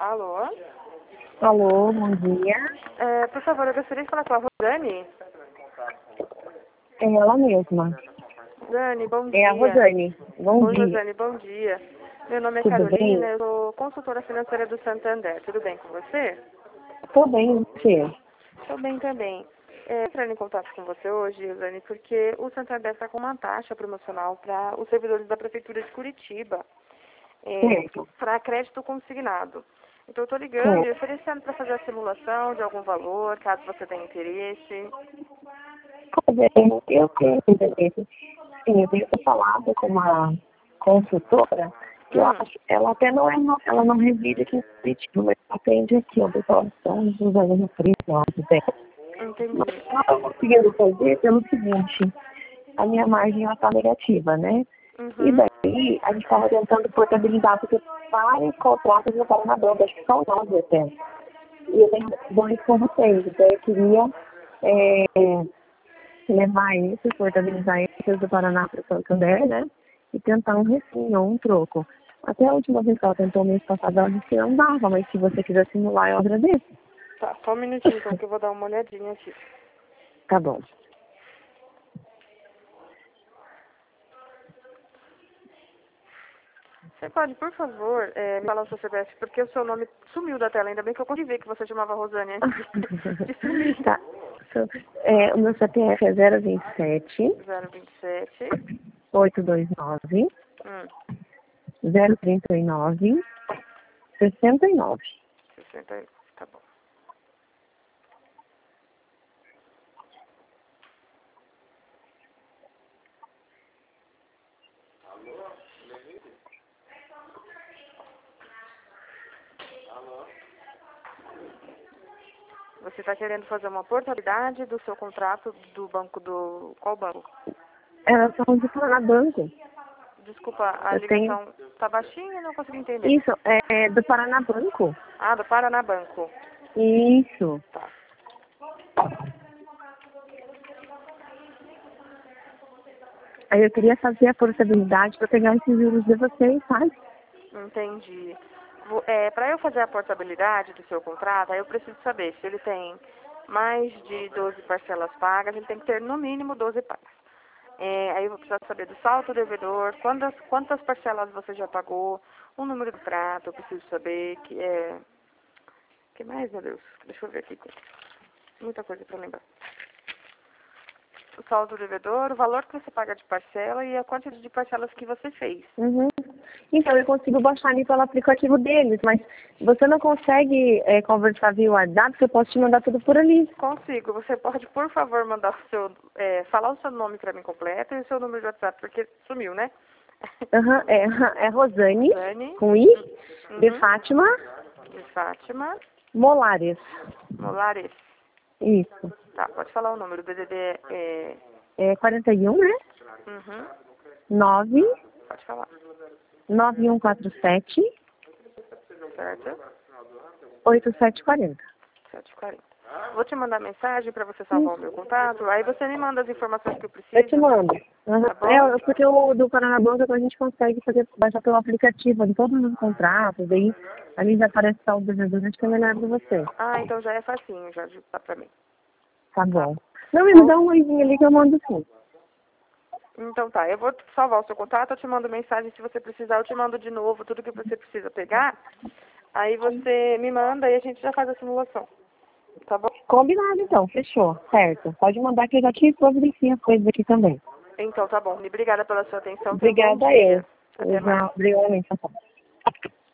Alô? Alô, bom dia. Por favor, eu gostaria de falar com a Rosane. É ela mesma. Rosane, bom dia. É a Rosane. Bom Oi, dia. Rosane, bom dia. Meu nome é Tudo bem? Carolina, eu sou consultora financeira do Santander. Tudo bem com você? Tô bem, você? Estou bem também. Entrando em contato com você hoje, Rosane, porque o Santander está com uma taxa promocional para os servidores da Prefeitura de Curitiba, Certo. para crédito consignado. Então, eu estou ligando e Certo. oferecendo para fazer a simulação de algum valor, caso você tenha interesse. Tá bem, eu tenho interesse. Sim, eu tenho falado com uma consultora, que eu acho, ela até não é, ela não reside aqui em Curitiba, mas atende aqui, o pessoal estão usando no frio, lá do tempo. Entendi. Mas eu não estou conseguindo fazer pelo seguinte, a minha margem ela está negativa, né? E Uhum. daí, a gente estava tentando portabilizar, porque vários contratos já estavam na banda, acho que são 9 até. E eu tenho dois com vocês, então eu queria levar esses, portabilizar esses do Paraná para o Santander, né? E tentar um refinho ou um troco. Até a última vez que ela tentou mês passado, ela disse que não dava, mas se você quiser simular, eu agradeço. Tá, só um minutinho então que eu vou dar uma olhadinha aqui. Tá bom. Você pode, por favor, me falar o seu CPF, porque o seu nome sumiu da tela, ainda bem que eu consegui ver que você chamava Rosane antes de sumir. Tá. O meu CPF é 027 027. 829 Hum, 039 69. 61. Tá bom. Você está querendo fazer uma portabilidade do seu contrato do banco do... Qual banco? Elas são de Paranabanco. Desculpa, a Eu tenho. ligação tá baixinha e não consegui entender. Isso, é do Paranabanco. Ah, do Paraná Banco. Isso. Tá. Aí eu queria fazer a portabilidade para pegar esses juros de vocês, sabe? Entendi. Para eu fazer a portabilidade do seu contrato, aí eu preciso saber se ele tem mais de 12 parcelas pagas, ele tem que ter no mínimo 12 pagas. Aí eu vou precisar saber do saldo do devedor, quantas parcelas você já pagou, o número do prato, eu preciso saber que mais, meu Deus? Deixa eu ver aqui. Muita coisa para lembrar. O saldo do devedor, o valor que você paga de parcela e a quantidade de parcelas que você fez. Uhum. Então, eu consigo baixar ali pelo aplicativo deles, mas você não consegue conversar via WhatsApp, eu posso te mandar tudo por ali. Consigo. Você pode, por favor, mandar falar o seu nome para mim completo e o seu número de WhatsApp, porque sumiu, né? Uhum. É Rosane, Rosane. com I, de Uhum. Fátima, De Fátima. Molares. Molares. Isso. Tá, pode falar o número. O DDD é... É 41, né? Uhum. 9 Pode falar. 9147 Certo? 8740. 7h40. Vou te mandar mensagem para você salvar o meu contato. Aí você me manda as informações que eu Eu te preciso. mando. Uhum. Tá bom? Porque o do Paranabanco a gente consegue baixar pelo aplicativo de todos os contratos, aí ali já aparece tal devedor, acho que é melhor para você. Ah, então já é facinho, já tá pra mim. Tá Tá. bom. Não, me dá um oizinho ali que eu mando sim. Então tá, eu vou salvar o seu contato, eu te mando mensagem se você precisar, eu te mando de novo tudo que você precisa pegar. Aí você me manda e a gente já faz a simulação. Tá bom? Combinado então, fechou. Certo. Pode mandar que eu já te providencio as coisas aqui também. Então tá bom. Obrigada pela sua atenção. Tenha um bom Obrigada a dia. eu. Até mais. Obrigada, tchau.